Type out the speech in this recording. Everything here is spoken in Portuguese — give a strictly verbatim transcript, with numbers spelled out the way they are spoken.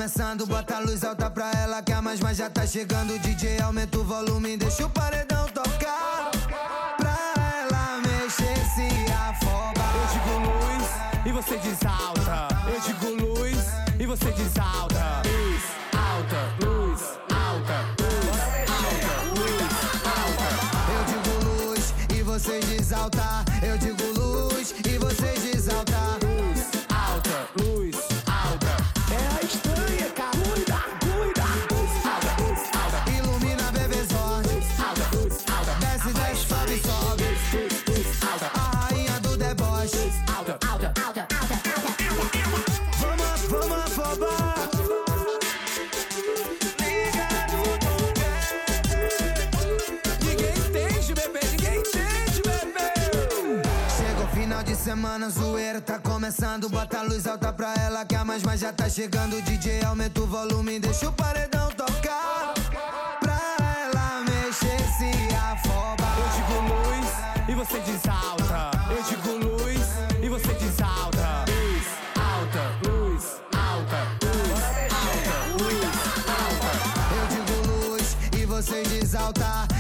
começando, bota a luz alta pra ela, quer mais, mas já tá chegando. D J aumenta o volume, deixa o paredão tocar, pra ela mexer, se afobar. Eu digo luz e você diz alta. Eu digo luz e você diz alta. Luz, alta, luz, alta, luz, alta, luz, alta. Eu digo luz e você diz alta. Eu digo luz e você diz alta. Luz, alta, luz, alta. É a estranha, cara. Cuida, cuida. Luz, alta, luz, alta. Ilumina, bebezó. Luz, alta, luz, alta. Desce, desce, sobe, sobe. Luz, luz, luz, alta. A rainha do deboche. Luz, alta, alta, alta, alta, alta. Vamos, vamos afobar. Liga no Ninguém entende, bebê, ninguém entende, bebê. Chegou final de semana, zoeira tá começando. Bota a luz alta pra ela, quer mais, mas já tá chegando. D J aumenta o volume, deixa o paredão tocar, pra ela mexer, se afobar. Eu digo luz e você diz alta. Eu digo luz e você diz alta. Luz, alta, luz, alta, luz, alta, luz, alta. Eu digo luz e você diz alta.